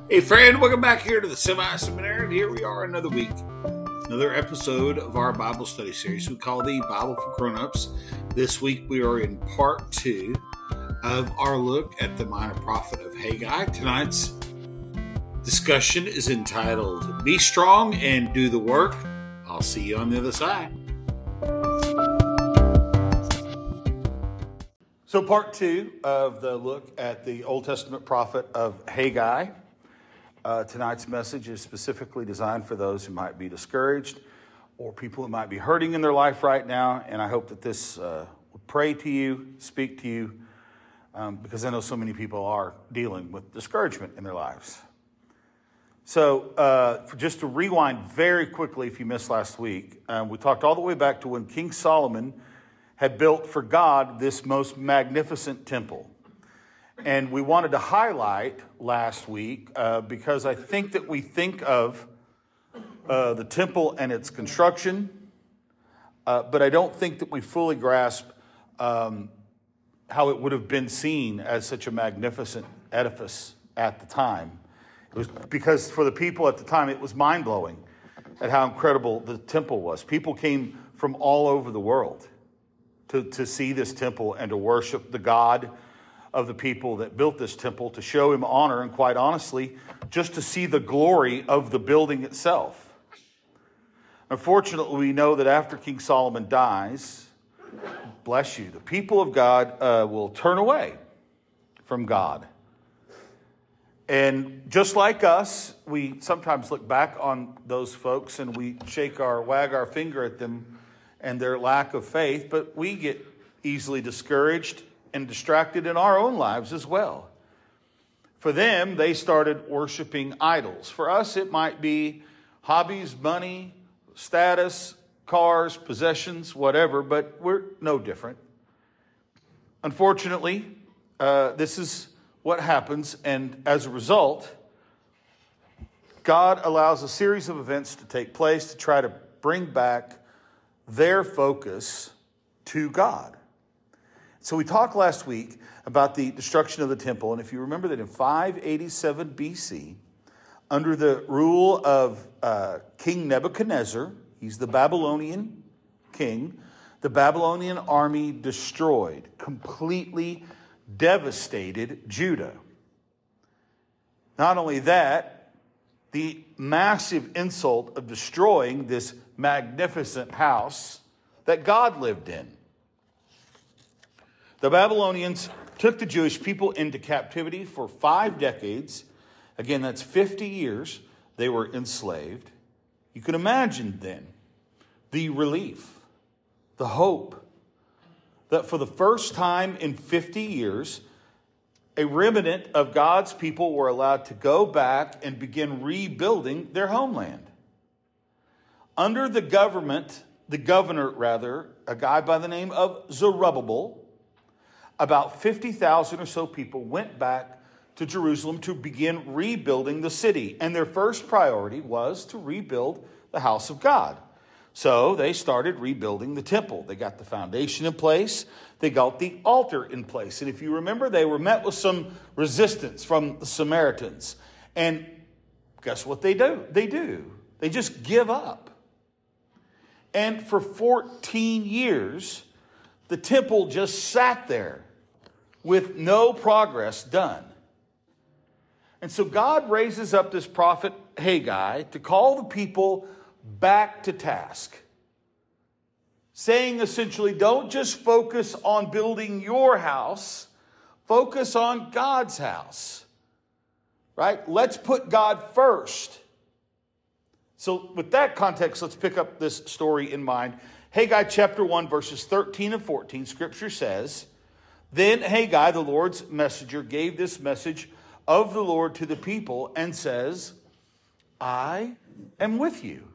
Hey friend, welcome back here to the Semi-Seminary, and here we are another week, another episode of our Bible study series we call the Bible for Grown-Ups. This week we are in part 2 of our look at the minor prophet of Haggai. Tonight's discussion is entitled, Be Strong and Do the Work. I'll see you on the other side. So part 2 of the look at the Old Testament prophet of Haggai. Tonight's message is specifically designed for those who might be discouraged or people who might be hurting in their life right now. And I hope that this will pray to you, speak to you, because I know so many people are dealing with discouragement in their lives. So just to rewind very quickly, if you missed last week, we talked all the way back to when King Solomon had built for God this most magnificent temple. And we wanted to highlight last week because I think that we think of the temple and its construction, but I don't think that we fully grasp how it would have been seen as such a magnificent edifice at the time. It was because for the people at the time, it was mind-blowing at how incredible the temple was. People came from all over the world to see this temple and to worship the God of the people that built this temple, to show him honor, and quite honestly, just to see the glory of the building itself. Unfortunately, we know that after King Solomon dies, bless you, the people of God will turn away from God. And just like us, we sometimes look back on those folks and we wag our finger at them and their lack of faith, but we get easily discouraged and distracted in our own lives as well. For them, they started worshiping idols. For us, it might be hobbies, money, status, cars, possessions, whatever, but we're no different. Unfortunately, this is what happens, and as a result, God allows a series of events to take place to try to bring back their focus to God. So we talked last week about the destruction of the temple, and if you remember that in 587 BC, under the rule of King Nebuchadnezzar, he's the Babylonian king, the Babylonian army destroyed, completely devastated Judah. Not only that, the massive insult of destroying this magnificent house that God lived in. The Babylonians took the Jewish people into captivity for 5 decades. Again, that's 50 years they were enslaved. You can imagine then the relief, the hope that for the first time in 50 years, a remnant of God's people were allowed to go back and begin rebuilding their homeland. Under the governor, a guy by the name of Zerubbabel, about 50,000 or so people went back to Jerusalem to begin rebuilding the city. And their first priority was to rebuild the house of God. So they started rebuilding the temple. They got the foundation in place. They got the altar in place. And if you remember, they were met with some resistance from the Samaritans. And guess what they do? They just give up. And for 14 years, the temple just sat there with no progress done. And so God raises up this prophet Haggai to call the people back to task, saying essentially, don't just focus on building your house, focus on God's house, right? Let's put God first. So with that context, let's pick up this story in mind. Haggai chapter 1, verses 13 and 14, Scripture says, Then Haggai, the Lord's messenger, gave this message of the Lord to the people and says, I am with you.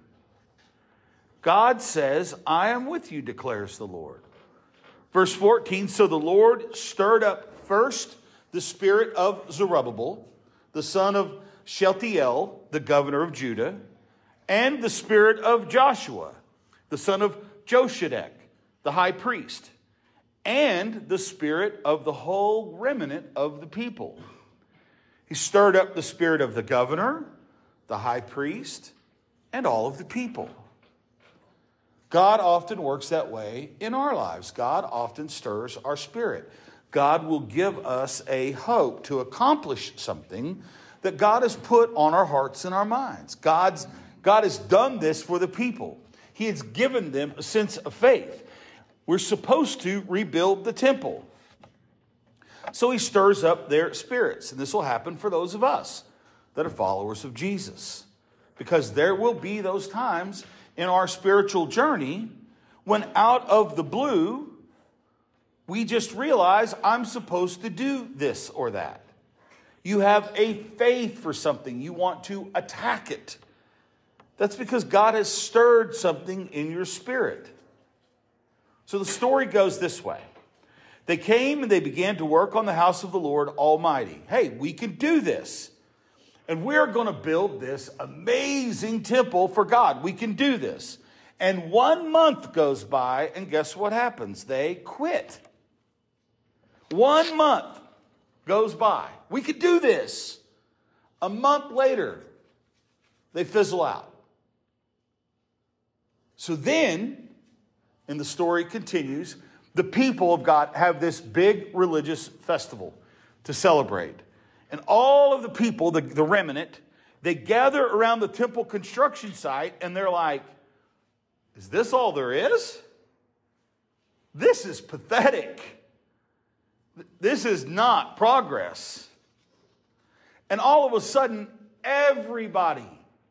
God says, I am with you, declares the Lord. Verse 14, So the Lord stirred up first the spirit of Zerubbabel, the son of Shealtiel, the governor of Judah, and the spirit of Joshua, the son of Josedek, the high priest, and the spirit of the whole remnant of the people. He stirred up the spirit of the governor, the high priest, and all of the people. God often works that way in our lives. God often stirs our spirit. God will give us a hope to accomplish something that God has put on our hearts and our minds. God has done this for the people. He has given them a sense of faith. We're supposed to rebuild the temple. So he stirs up their spirits. And this will happen for those of us that are followers of Jesus. Because there will be those times in our spiritual journey when out of the blue, we just realize I'm supposed to do this or that. You have a faith for something. You want to attack it. That's because God has stirred something in your spirit. So the story goes this way. They came and they began to work on the house of the Lord Almighty. Hey, we can do this. And we're going to build this amazing temple for God. We can do this. And 1 month goes by, and guess what happens? They quit. 1 month goes by. We could do this. A month later, they fizzle out. So then, and the story continues, the people of God have this big religious festival to celebrate. And all of the people, the remnant, they gather around the temple construction site and they're like, is this all there is? This is pathetic. This is not progress. And all of a sudden, everybody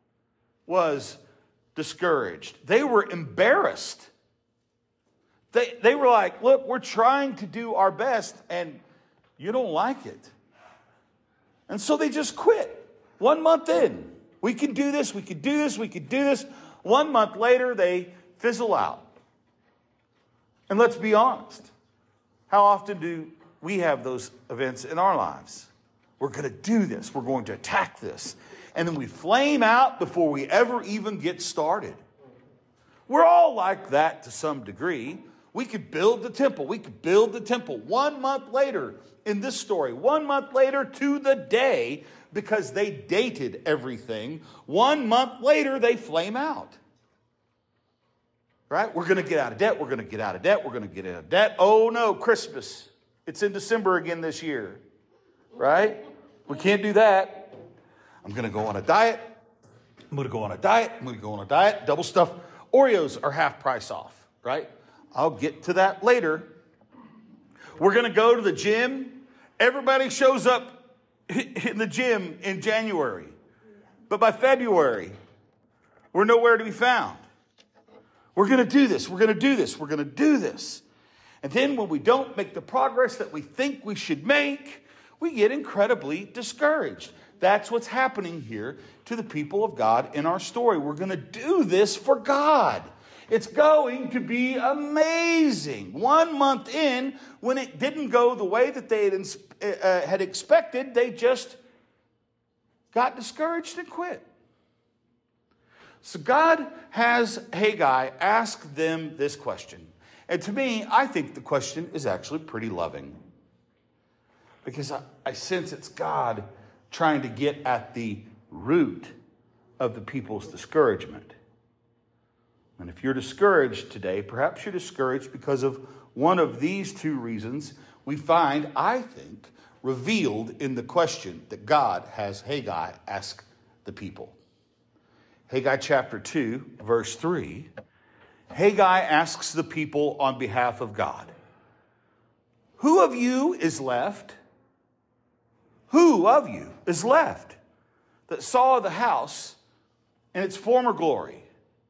was discouraged. They were embarrassed. They were like, look, we're trying to do our best and you don't like it. And so they just quit. 1 month in. We can do this, we could do this, we could do this. 1 month later, they fizzle out. And let's be honest. How often do we have those events in our lives? We're going to do this. We're going to attack this. And then we flame out before we ever even get started. We're all like that to some degree. We could build the temple. We could build the temple 1 month later in this story. 1 month later to the day, because they dated everything. 1 month later, they flame out. Right? We're going to get out of debt. We're going to get out of debt. We're going to get out of debt. Oh no, Christmas. It's in December again this year. Right? We can't do that. I'm going to go on a diet. I'm going to go on a diet. I'm going to go on a diet. Double stuff. Oreos are half price off. Right? I'll get to that later. We're going to go to the gym. Everybody shows up in the gym in January. But by February, we're nowhere to be found. We're going to do this. We're going to do this. We're going to do this. And then when we don't make the progress that we think we should make, we get incredibly discouraged. That's what's happening here to the people of God in our story. We're going to do this for God. It's going to be amazing. 1 month in, when it didn't go the way that they had expected, they just got discouraged and quit. So God has Haggai ask them this question. And to me, I think the question is actually pretty loving. Because I sense it's God trying to get at the root of the people's discouragement. And if you're discouraged today, perhaps you're discouraged because of one of these two reasons we find, I think, revealed in the question that God has Haggai ask the people. Haggai chapter 2, verse 3, Haggai asks the people on behalf of God, who of you is left? Who of you is left that saw the house in its former glory?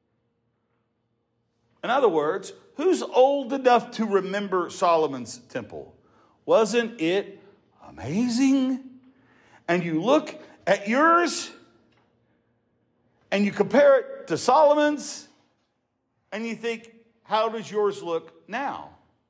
In other words, who's old enough to remember Solomon's temple? Wasn't it amazing? And you look at yours and you compare it to Solomon's and you think, how does yours look now?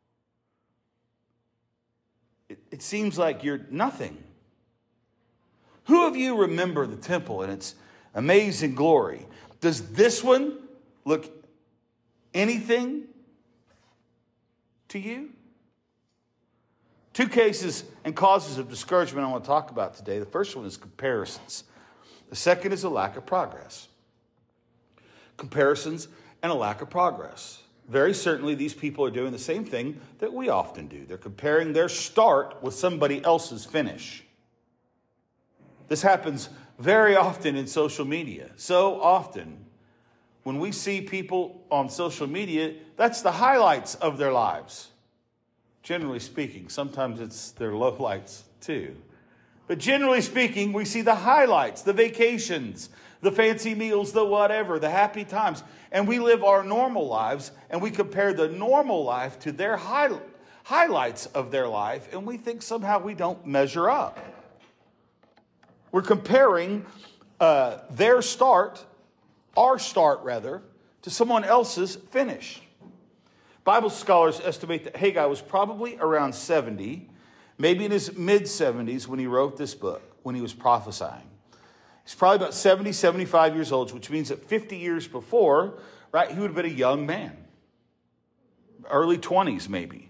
It seems like you're nothing. Who of you remember the temple and its amazing glory? Does this one look anything to you? Two cases and causes of discouragement I want to talk about today. The first one is comparisons. The second is a lack of progress. Comparisons and a lack of progress. Very certainly these people are doing the same thing that we often do. They're comparing their start with somebody else's finish. This happens very often in social media. So often when we see people on social media, that's the highlights of their lives. Generally speaking, sometimes it's their lowlights too. But generally speaking, we see the highlights, the vacations, the fancy meals, the whatever, the happy times. And we live our normal lives, and we compare the normal life to their highlights of their life, and we think somehow we don't measure up. We're comparing our start to someone else's finish. Bible scholars estimate that Haggai was probably around 70, maybe in his mid-70s when he wrote this book, when he was prophesying. He's probably about 70, 75 years old, which means that 50 years before, right, he would have been a young man. Early 20s, maybe.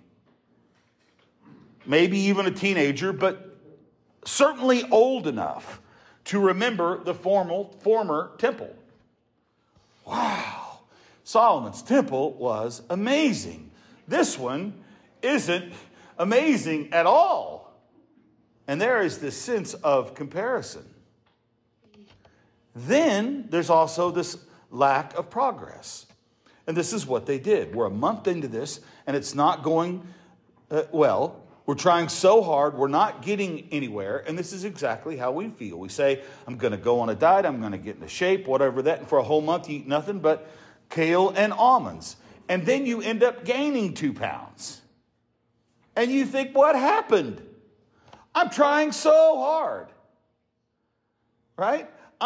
Maybe even a teenager, but certainly old enough to remember the former temple. Wow. Solomon's temple was amazing. This one isn't amazing at all. And there is this sense of comparison. Then there's also this lack of progress. And this is what they did. We're a month into this, and it's not going well. We're trying so hard. We're not getting anywhere. And this is exactly how we feel. We say, I'm going to go on a diet. I'm going to get into shape, whatever that. And for a whole month, you eat nothing but kale and almonds. And then you end up gaining 2 pounds. And you think, what happened? I'm trying so hard. Right?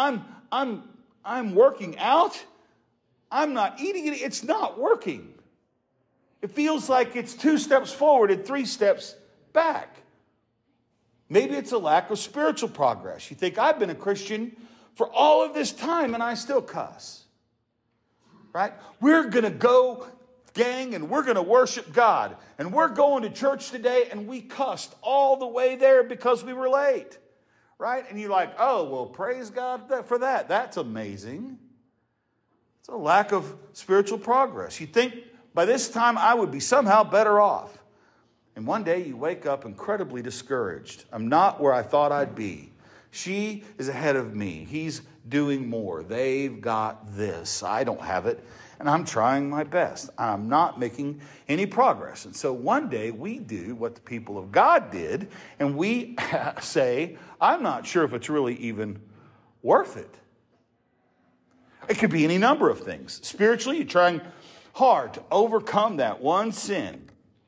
I'm working out. I'm not eating it. It's not working. It feels like it's 2 steps forward and 3 steps back. Maybe it's a lack of spiritual progress. You think, I've been a Christian for all of this time and I still cuss. Right? We're going to go, gang, and we're going to worship God. And we're going to church today, and we cussed all the way there because we were late. Right? And you're like, oh, well, praise God for that. That's amazing. It's a lack of spiritual progress. You think by this time I would be somehow better off. And one day you wake up incredibly discouraged. I'm not where I thought I'd be. She is ahead of me. He's doing more. They've got this. I don't have it. And I'm trying my best. I'm not making any progress. And so one day we do what the people of God did. And we say, I'm not sure if it's really even worth it. It could be any number of things. Spiritually, you're trying hard to overcome that one sin.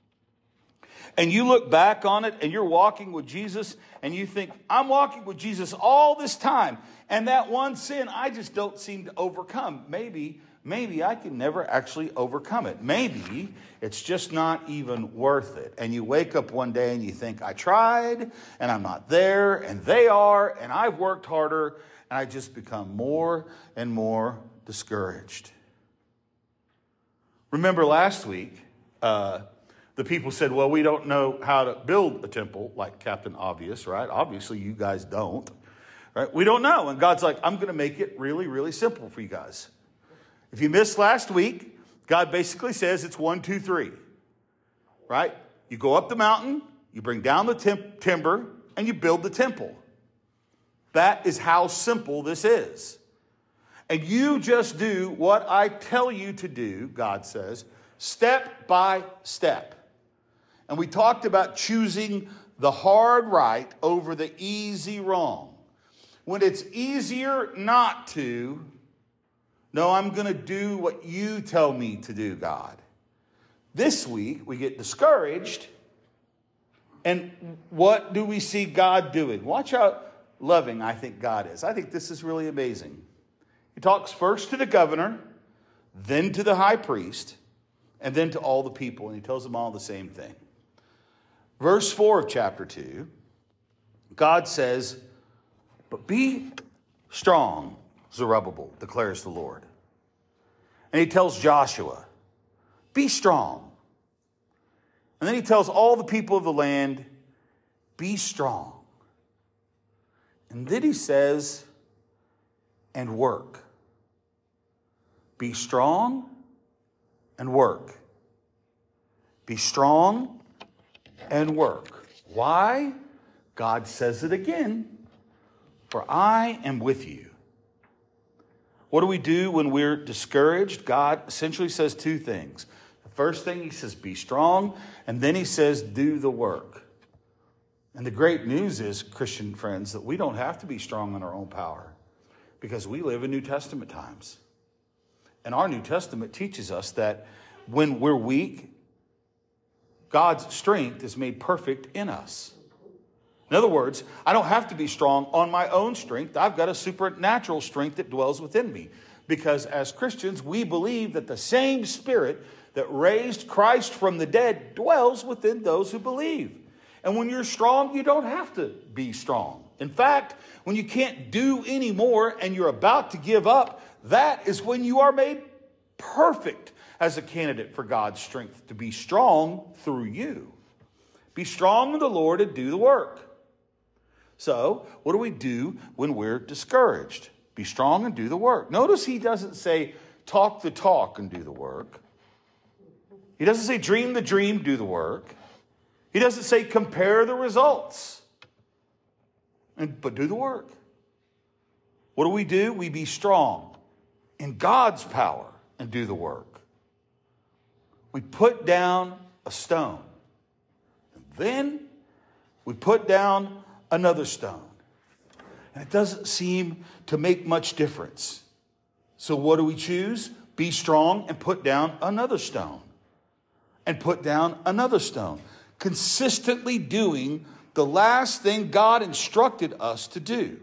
And you look back on it and you're walking with Jesus and you think, I'm walking with Jesus all this time. And that one sin, I just don't seem to overcome. Maybe I can never actually overcome it. Maybe it's just not even worth it. And you wake up one day and you think, I tried and I'm not there and they are and I've worked harder and I just become more and more discouraged. Remember last week, the people said, well, we don't know how to build a temple like Captain Obvious, right? Obviously, you guys don't, right? We don't know. And God's like, I'm going to make it really, really simple for you guys. If you missed last week, God basically says it's 1, 2, 3, right? You go up the mountain, you bring down the timber, and you build the temple. That is how simple this is. And you just do what I tell you to do, God says, step by step. And we talked about choosing the hard right over the easy wrong. When it's easier not to, no, I'm going to do what you tell me to do, God. This week, we get discouraged. And what do we see God doing? Watch how loving I think God is. I think this is really amazing. He talks first to the governor, then to the high priest, and then to all the people. And he tells them all the same thing. Verse 4 of chapter 2, God says, but be strong, Zerubbabel, declares the Lord. And he tells Joshua, be strong. And then he tells all the people of the land, be strong. And then he says, and work. Be strong and work. Be strong and work. Why? God says it again. For I am with you. What do we do when we're discouraged? God essentially says two things. The first thing he says, be strong. And then he says, do the work. And the great news is, Christian friends, that we don't have to be strong in our own power because we live in New Testament times. And our New Testament teaches us that when we're weak, God's strength is made perfect in us. In other words, I don't have to be strong on my own strength. I've got a supernatural strength that dwells within me. Because as Christians, we believe that the same Spirit that raised Christ from the dead dwells within those who believe. And when you're strong, you don't have to be strong. In fact, when you can't do any more and you're about to give up, that is when you are made perfect as a candidate for God's strength to be strong through you. Be strong in the Lord and do the work. So, what do we do when we're discouraged? Be strong and do the work. Notice he doesn't say talk the talk and do the work. He doesn't say dream the dream, do the work. He doesn't say compare the results, but do the work. What do? We be strong in God's power and do the work. We put down a stone. And then we put down another stone. And it doesn't seem to make much difference. So what do we choose? Be strong and put down another stone. And put down another stone. Consistently doing the last thing God instructed us to do.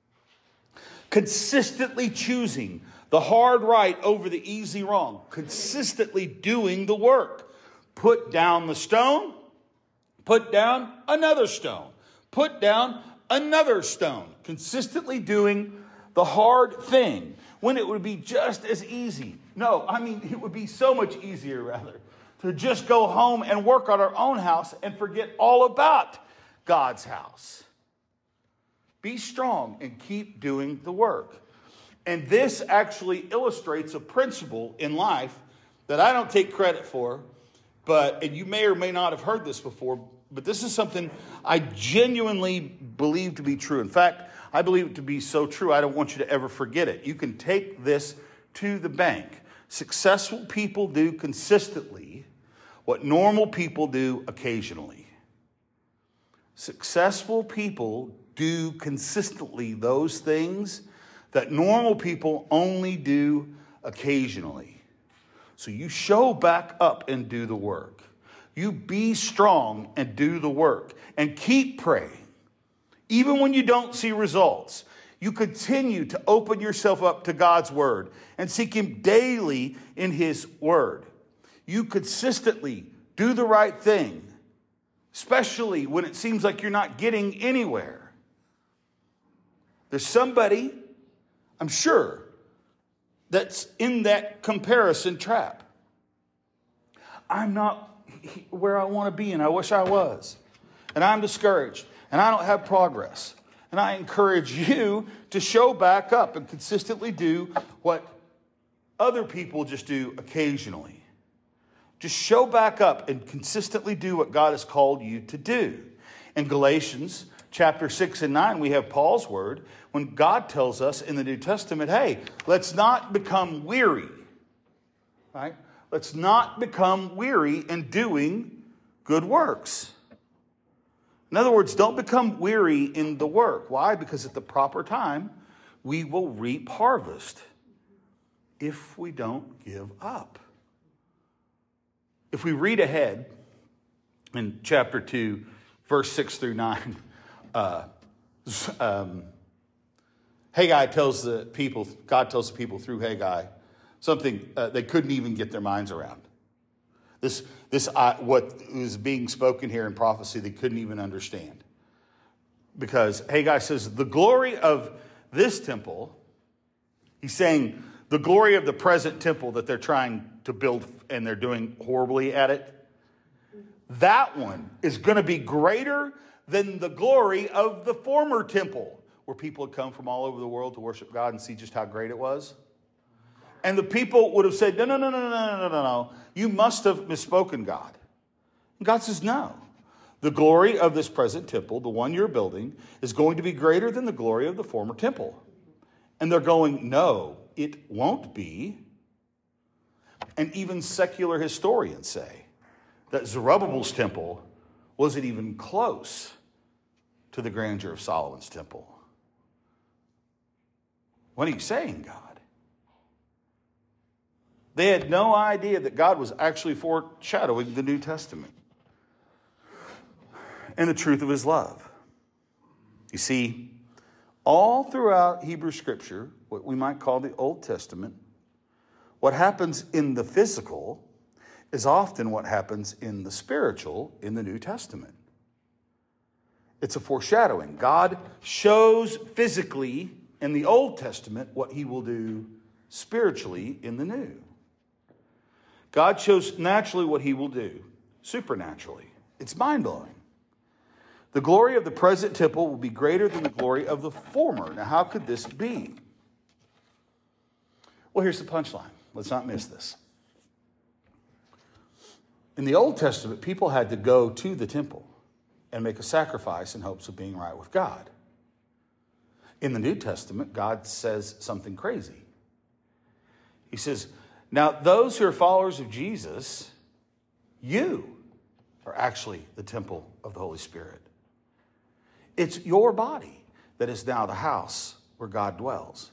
Consistently choosing the hard right over the easy wrong. Consistently doing the work. Put down the stone. Put down another stone. Put down another stone. Consistently doing the hard thing when it would be just as easy. It would be so much easier, rather, to just go home and work on our own house and forget all about God's house. Be strong and keep doing the work. And this actually illustrates a principle in life that I don't take credit for, and you may or may not have heard this before, but this is something I genuinely believe to be true. In fact, I believe it to be so true, I don't want you to ever forget it. You can take this to the bank. Successful people do consistently what normal people do occasionally. Successful people do consistently those things that normal people only do occasionally. So you show back up and do the work. You be strong and do the work. And keep praying. Even when you don't see results, you continue to open yourself up to God's word and seek him daily in his word. You consistently do the right thing, especially when it seems like you're not getting anywhere. There's somebody, I'm sure, that's in that comparison trap. I'm not where I want to be, and I wish I was. And I'm discouraged, and I don't have progress. And I encourage you to show back up and consistently do what other people just do occasionally. Just show back up and consistently do what God has called you to do. In Galatians chapter 6 and 9, we have Paul's word when God tells us in the New Testament, hey, let's not become weary. Right? Let's not become weary in doing good works. In other words, don't become weary in the work. Why? Because at the proper time, we will reap harvest if we don't give up. If we read ahead in chapter 2, verse 6 through 9, Haggai tells the people, God tells the people through Haggai, something they couldn't even get their minds around. This what was being spoken here in prophecy, they couldn't even understand. Because Haggai says, the glory of this temple, he's saying the glory of the present temple that they're trying to build and they're doing horribly at it, that one is going to be greater than the glory of the former temple, where people had come from all over the world to worship God and see just how great it was. And the people would have said, no. You must have misspoken, God. And God says, no. The glory of this present temple, the one you're building, is going to be greater than the glory of the former temple. And they're going, no, it won't be. And even secular historians say that Zerubbabel's temple wasn't even close to the grandeur of Solomon's temple. What are you saying, God? They had no idea that God was actually foreshadowing the New Testament and the truth of his love. You see, all throughout Hebrew Scripture, what we might call the Old Testament, what happens in the physical is often what happens in the spiritual in the New Testament. It's a foreshadowing. God shows physically in the Old Testament what he will do spiritually in the New. God shows naturally what he will do supernaturally. It's mind-blowing. The glory of the present temple will be greater than the glory of the former. Now, how could this be? Well, here's the punchline. Let's not miss this. In the Old Testament, people had to go to the temple and make a sacrifice in hopes of being right with God. In the New Testament, God says something crazy. He says, now those who are followers of Jesus, you are actually the temple of the Holy Spirit. It's your body that is now the house where God dwells.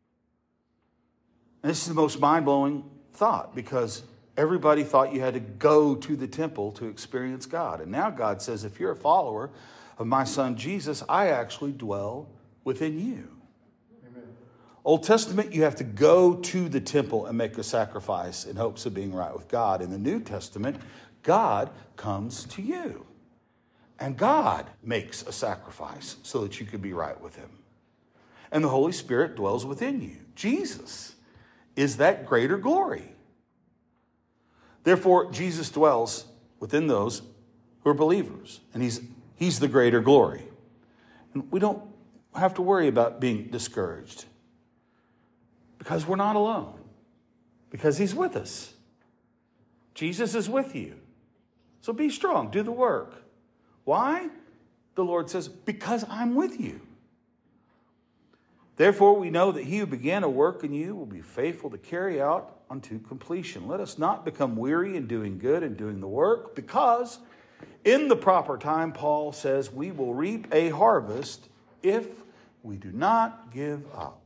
And this is the most mind-blowing thought, because everybody thought you had to go to the temple to experience God. And now God says, if you're a follower of my son Jesus, I actually dwell within you. Amen. Old Testament, you have to go to the temple and make a sacrifice in hopes of being right with God. In the New Testament, God comes to you. And God makes a sacrifice so that you can be right with him. And the Holy Spirit dwells within you. Jesus is that greater glory. Therefore, Jesus dwells within those who are believers. And he's the greater glory. And we don't have to worry about being discouraged, because we're not alone. Because he's with us. Jesus is with you. So be strong. Do the work. Why? The Lord says, because I'm with you. Therefore, we know that he who began a work in you will be faithful to carry out unto completion. Let us not become weary in doing good and doing the work, because in the proper time, Paul says, we will reap a harvest if we do not give up.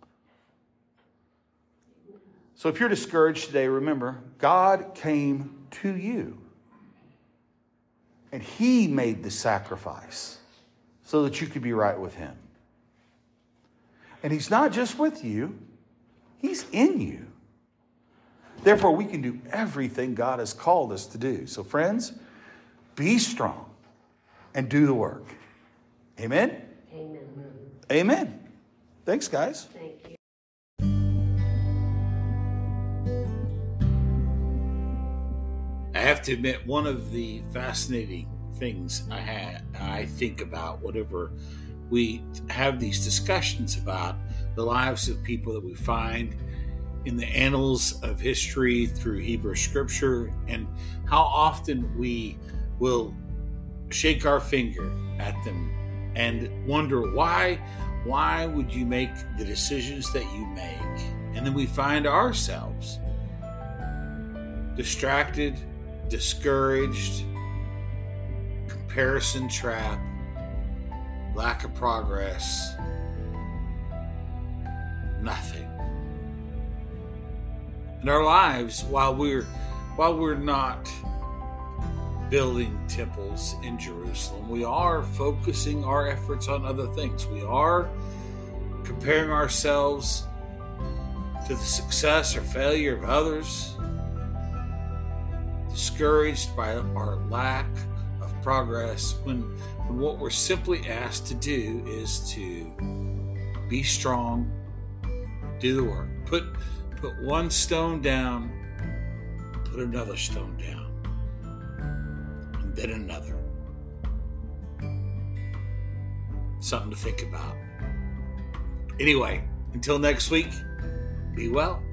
So if you're discouraged today, remember, God came to you. And he made the sacrifice so that you could be right with him. And he's not just with you, he's in you. Therefore, we can do everything God has called us to do. So friends, be strong and do the work. Amen? Amen. Amen. Thanks, guys. Thank you. I have to admit, one of the fascinating things I think about whenever we have these discussions about the lives of people that we find in the annals of history through Hebrew Scripture, and how often we will shake our finger at them and wonder why would you make the decisions that you make? And then we find ourselves distracted, discouraged, comparison trap, lack of progress, nothing. In our lives, while we're not building temples in Jerusalem, we are focusing our efforts on other things. We are comparing ourselves to the success or failure of others, discouraged by our lack of progress, when what we're simply asked to do is to be strong, do the work, put one stone down, put another stone down, and then another. something to think about. Anyway, until next week, be well.